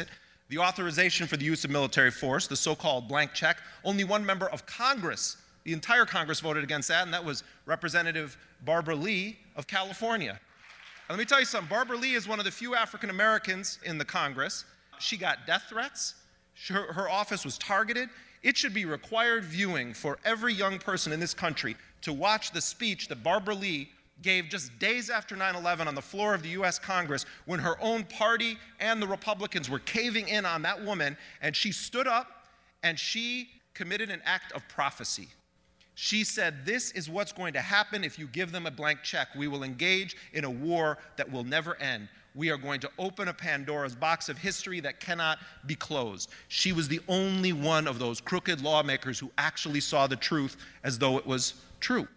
the authorization for the use of military force, the so-called blank check. Only one member of Congress, the entire Congress, voted against that, and that was Representative Barbara Lee of California. And let me tell you something. Barbara Lee is one of the few African Americans in the Congress. She got death threats. Her office was targeted. It should be required viewing for every young person in this country to watch the speech that Barbara Lee gave just days after 9/11 on the floor of the U.S. Congress, when her own party and the Republicans were caving in on that woman, and she stood up and she committed an act of prophecy. She said, this is what's going to happen if you give them a blank check. We will engage in a war that will never end. We are going to open a Pandora's box of history that cannot be closed. She was the only one of those crooked lawmakers who actually saw the truth as though it was true.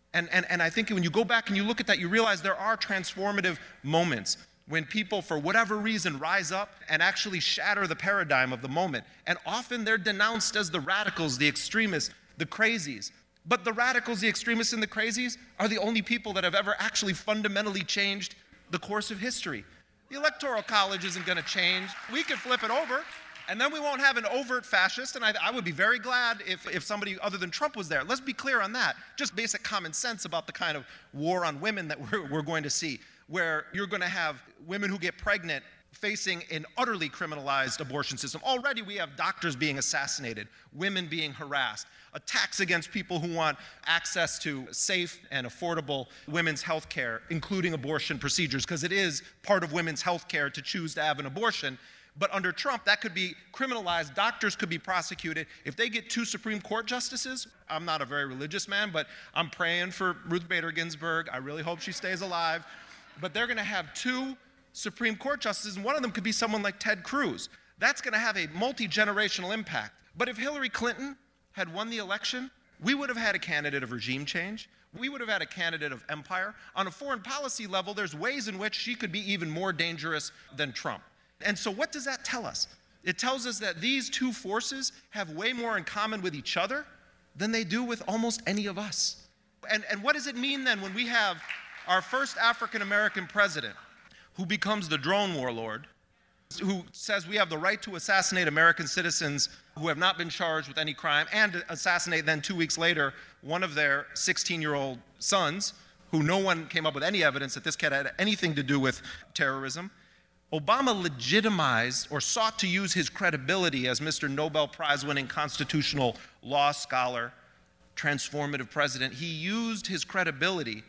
And I think when you go back and you look at that, you realize there are transformative moments when people, for whatever reason, rise up and actually shatter the paradigm of the moment. And often they're denounced as the radicals, the extremists, the crazies. But the radicals, the extremists, and the crazies are the only people that have ever actually fundamentally changed the course of history. The Electoral College isn't going to change. We could flip it over, and then we won't have an overt fascist, and I would be very glad if somebody other than Trump was there. Let's be clear on that. Just basic common sense about the kind of war on women that we're going to see, where you're going to have women who get pregnant facing an utterly criminalized abortion system. Already we have doctors being assassinated, women being harassed, attacks against people who want access to safe and affordable women's health care, including abortion procedures, because it is part of women's health care to choose to have an abortion. But under Trump, that could be criminalized. Doctors could be prosecuted. If they get 2 Supreme Court justices, I'm not a very religious man, but I'm praying for Ruth Bader Ginsburg. I really hope she stays alive. But they're going to have 2 Supreme Court justices, and one of them could be someone like Ted Cruz. That's going to have a multi-generational impact. But if Hillary Clinton had won the election, we would have had a candidate of regime change. We would have had a candidate of empire. On a foreign policy level, there's ways in which she could be even more dangerous than Trump. And so what does that tell us? It tells us that these 2 forces have way more in common with each other than they do with almost any of us. And what does it mean then when we have our first African-American president who becomes the drone warlord, who says we have the right to assassinate American citizens who have not been charged with any crime, and assassinate then 2 weeks later one of their 16-year-old sons, who no one came up with any evidence that this kid had anything to do with terrorism? Obama legitimized or sought to use his credibility as Mr. Nobel Prize-winning constitutional law scholar, transformative president. He used his credibility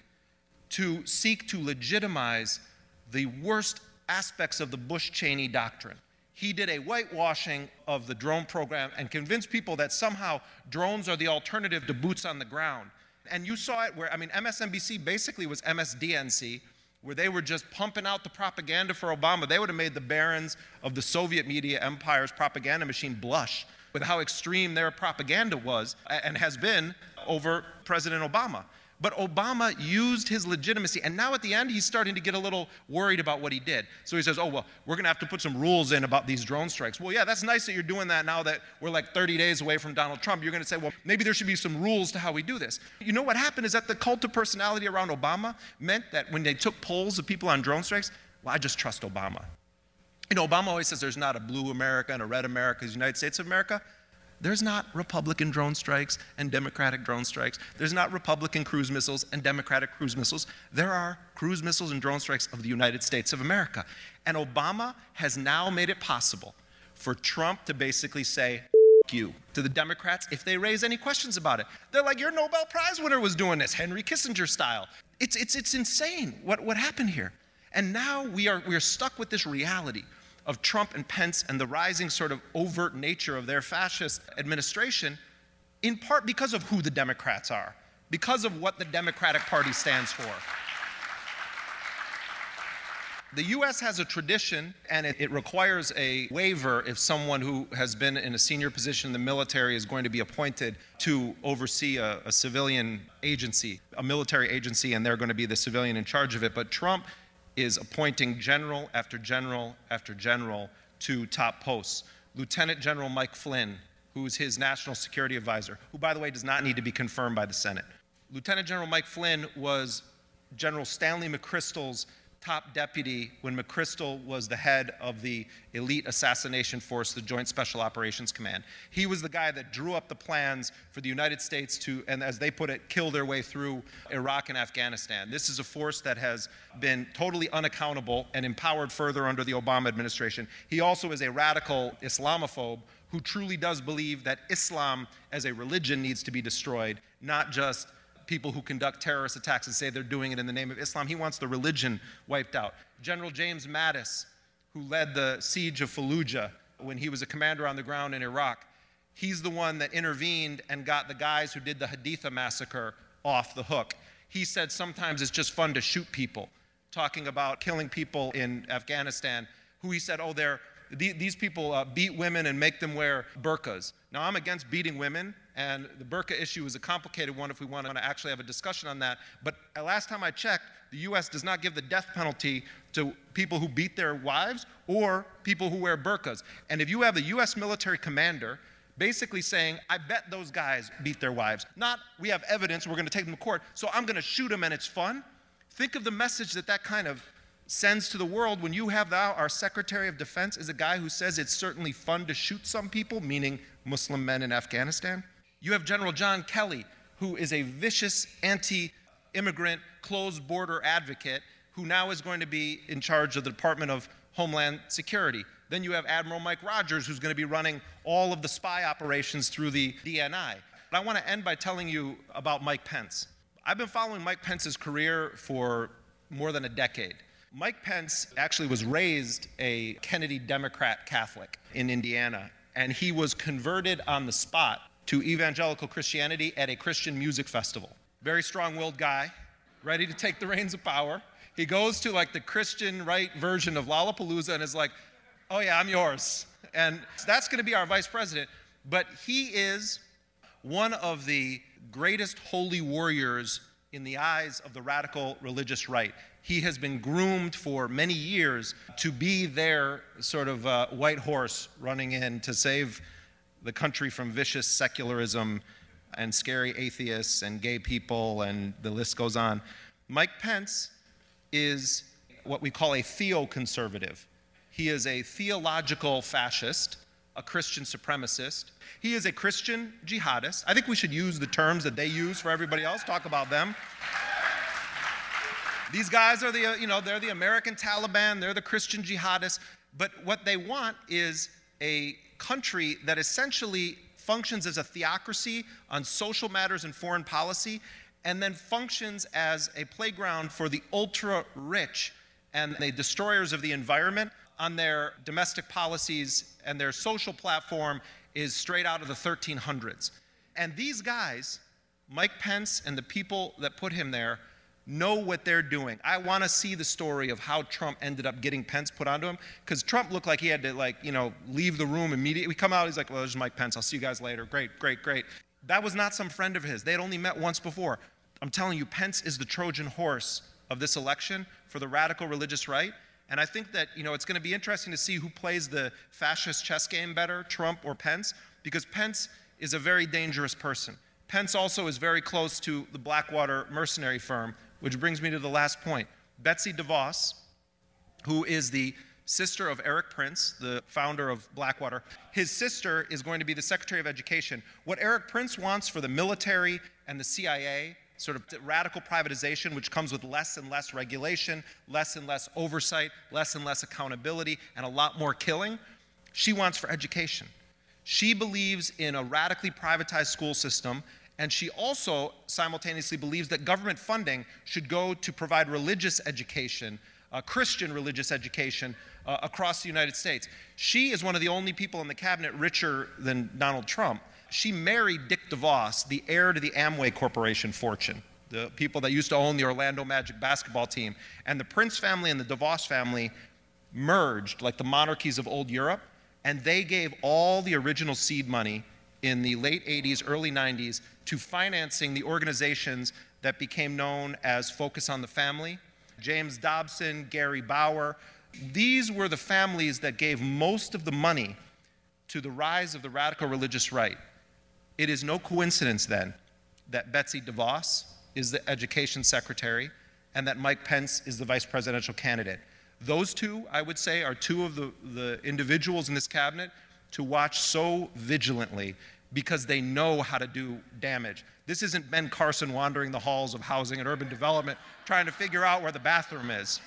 to seek to legitimize the worst aspects of the Bush-Cheney doctrine. He did a whitewashing of the drone program and convinced people that somehow drones are the alternative to boots on the ground. And you saw it where, MSNBC basically was MSDNC, where they were just pumping out the propaganda for Obama. They would have made the barons of the Soviet media empire's propaganda machine blush with how extreme their propaganda was and has been over President Obama. But Obama used his legitimacy, and now at the end, he's starting to get a little worried about what he did. So he says, oh, well, we're going to have to put some rules in about these drone strikes. Well, yeah, that's nice that you're doing that now that we're like 30 days away from Donald Trump. You're going to say, well, maybe there should be some rules to how we do this. You know what happened is that the cult of personality around Obama meant that when they took polls of people on drone strikes, well, I just trust Obama. You know, Obama always says there's not a blue America and a red America, it's the United States of America. There's not Republican drone strikes and Democratic drone strikes. There's not Republican cruise missiles and Democratic cruise missiles. There are cruise missiles and drone strikes of the United States of America. And Obama has now made it possible for Trump to basically say, F you, to the Democrats if they raise any questions about it. They're like, your Nobel Prize winner was doing this, Henry Kissinger style. It's insane what happened here. And now we're stuck with this reality of Trump and Pence and the rising sort of overt nature of their fascist administration, in part because of who the Democrats are, because of what the Democratic Party stands for. The U.S. has a tradition, and it requires a waiver if someone who has been in a senior position in the military is going to be appointed to oversee a civilian agency, a military agency, and they're going to be the civilian in charge of it. But Trump is appointing general after general after general to top posts. Lieutenant General Mike Flynn, who's his national security advisor, who, by the way, does not need to be confirmed by the Senate. Lieutenant General Mike Flynn was General Stanley McChrystal's top deputy when McChrystal was the head of the elite assassination force, the Joint Special Operations Command. He was the guy that drew up the plans for the United States to, and as they put it, kill their way through Iraq and Afghanistan. This is a force that has been totally unaccountable and empowered further under the Obama administration. He also is a radical Islamophobe who truly does believe that Islam as a religion needs to be destroyed, not just people who conduct terrorist attacks and say they're doing it in the name of Islam. He wants the religion wiped out. General James Mattis, who led the siege of Fallujah when he was a commander on the ground in Iraq, he's the one that intervened and got the guys who did the Haditha massacre off the hook. He said sometimes it's just fun to shoot people, talking about killing people in Afghanistan, who he said, oh, these people beat women and make them wear burqas. Now, I'm against beating women, and the burqa issue is a complicated one if we want to actually have a discussion on that. But last time I checked, the U.S. does not give the death penalty to people who beat their wives or people who wear burqas. And if you have the U.S. military commander basically saying, I bet those guys beat their wives, not we have evidence, we're going to take them to court, so I'm going to shoot them and it's fun. Think of the message that kind of sends to the world when you have our Secretary of Defense is a guy who says it's certainly fun to shoot some people, meaning Muslim men in Afghanistan. You have General John Kelly, who is a vicious anti-immigrant, closed border advocate, who now is going to be in charge of the Department of Homeland Security. Then you have Admiral Mike Rogers, who's going to be running all of the spy operations through the DNI. But I want to end by telling you about Mike Pence. I've been following Mike Pence's career for more than a decade. Mike Pence actually was raised a Kennedy Democrat Catholic in Indiana, and he was converted on the spot to evangelical Christianity at a Christian music festival. Very strong-willed guy, ready to take the reins of power. He goes to like the Christian right version of Lollapalooza and is like, oh yeah, I'm yours. And that's going to be our vice president. But he is one of the greatest holy warriors in the eyes of the radical religious right. He has been groomed for many years to be their sort of white horse running in to save the country from vicious secularism and scary atheists and gay people, and the list goes on. Mike Pence is what we call a theoconservative. He is a theological fascist, a Christian supremacist. He is a Christian jihadist. I think we should use the terms that they use for everybody else, talk about them. These guys are they're the American Taliban, they're the Christian jihadists, but what they want is a country that essentially functions as a theocracy on social matters and foreign policy, and then functions as a playground for the ultra-rich and the destroyers of the environment on their domestic policies, and their social platform is straight out of the 1300s. And these guys, Mike Pence and the people that put him there, know what they're doing. I want to see the story of how Trump ended up getting Pence put onto him, because Trump looked like he had to leave the room immediately. We come out, he's like, well, there's Mike Pence. I'll see you guys later. Great. That was not some friend of his. They had only met once before. I'm telling you, Pence is the Trojan horse of this election for the radical religious right. And I think that, it's going to be interesting to see who plays the fascist chess game better, Trump or Pence, because Pence is a very dangerous person. Pence also is very close to the Blackwater mercenary firm, which brings me to the last point. Betsy DeVos, who is the sister of Eric Prince, the founder of Blackwater, his sister is going to be the Secretary of Education. What Eric Prince wants for the military and the CIA, sort of radical privatization, which comes with less and less regulation, less and less oversight, less and less accountability, and a lot more killing, she wants for education. She believes in a radically privatized school system, and she also simultaneously believes that government funding should go to provide religious education, Christian religious education, across the United States. She is one of the only people in the cabinet richer than Donald Trump. She married Dick DeVos, the heir to the Amway Corporation fortune, the people that used to own the Orlando Magic basketball team. And the Prince family and the DeVos family merged like the monarchies of old Europe, and they gave all the original seed money in the late 80s, early 90s to financing the organizations that became known as Focus on the Family. James Dobson, Gary Bauer. These were the families that gave most of the money to the rise of the radical religious right. It is no coincidence then that Betsy DeVos is the education secretary, and that Mike Pence is the vice presidential candidate. Those two, I would say, are two of the individuals in this cabinet to watch so vigilantly because they know how to do damage. This isn't Ben Carson wandering the halls of housing and urban development trying to figure out where the bathroom is.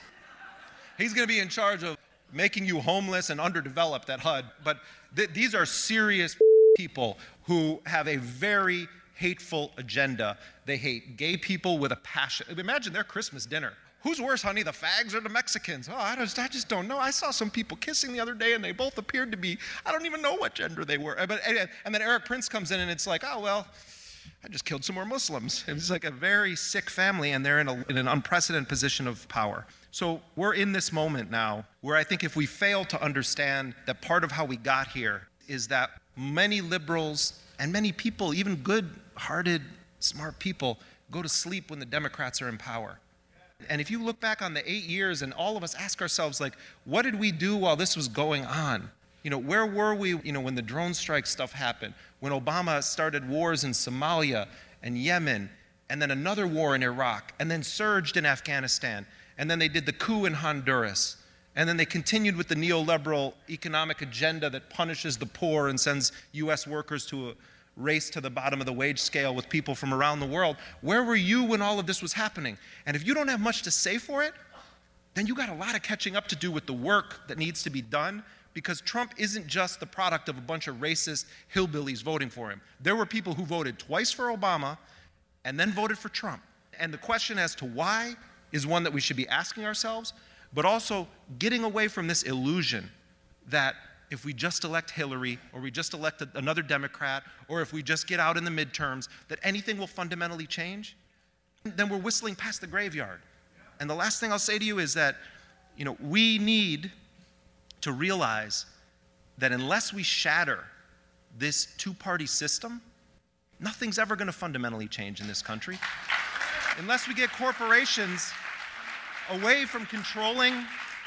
He's going to be in charge of making you homeless and underdeveloped at HUD. But these are serious people who have a very hateful agenda. They hate gay people with a passion. Imagine their Christmas dinner. Who's worse, honey, the fags or the Mexicans? Oh, I just don't know. I saw some people kissing the other day, and they both appeared to be, I don't even know what gender they were. And then Eric Prince comes in, and it's like, oh, well, I just killed some more Muslims. It's like a very sick family, and they're in an unprecedented position of power. So we're in this moment now where I think if we fail to understand that part of how we got here is that many liberals and many people, even good-hearted, smart people, go to sleep when the Democrats are in power. And if you look back on the 8 years and all of us ask ourselves, like, what did we do while this was going on? Where were we, when the drone strike stuff happened, when Obama started wars in Somalia and Yemen, and then another war in Iraq, and then surged in Afghanistan, and then they did the coup in Honduras, and then they continued with the neoliberal economic agenda that punishes the poor and sends U.S. workers to a race to the bottom of the wage scale with people from around the world. Where were you when all of this was happening? And if you don't have much to say for it, then you got a lot of catching up to do with the work that needs to be done, because Trump isn't just the product of a bunch of racist hillbillies voting for him. There were people who voted twice for Obama and then voted for Trump. And the question as to why is one that we should be asking ourselves, but also getting away from this illusion that if we just elect Hillary, or we just elect another Democrat, or if we just get out in the midterms, that anything will fundamentally change, then we're whistling past the graveyard. And the last thing I'll say to you is that, we need to realize that unless we shatter this two-party system, nothing's ever going to fundamentally change in this country. Unless we get corporations away from controlling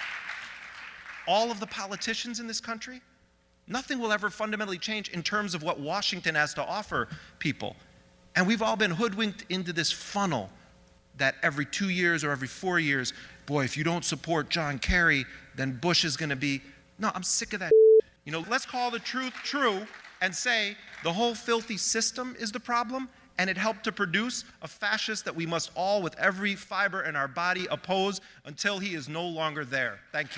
all of the politicians in this country, nothing will ever fundamentally change in terms of what Washington has to offer people. And we've all been hoodwinked into this funnel that every 2 years or every 4 years, boy, if you don't support John Kerry, then Bush is going to be, no, I'm sick of that. Let's call the truth true and say the whole filthy system is the problem, and it helped to produce a fascist that we must all, with every fiber in our body, oppose until he is no longer there. Thank you.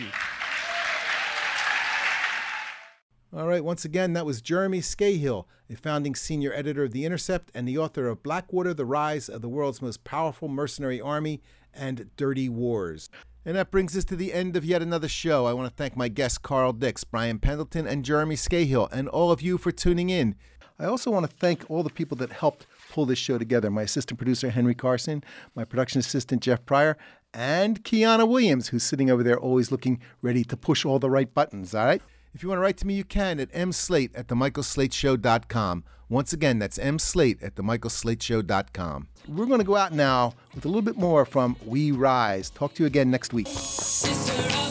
All right, once again, that was Jeremy Scahill, a founding senior editor of The Intercept and the author of Blackwater, The Rise of the World's Most Powerful Mercenary Army and Dirty Wars. And that brings us to the end of yet another show. I want to thank my guests, Carl Dix, Brian Pendleton, and Jeremy Scahill, and all of you for tuning in. I also want to thank all the people that helped pull this show together. My assistant producer, Henry Carson, my production assistant, Jeff Pryor, and Kiana Williams, who's sitting over there always looking ready to push all the right buttons, all right? If you want to write to me, you can at mslate@themichaelslateshow.com. Once again, that's mslate@themichaelslateshow.com. We're going to go out now with a little bit more from We Rise. Talk to you again next week.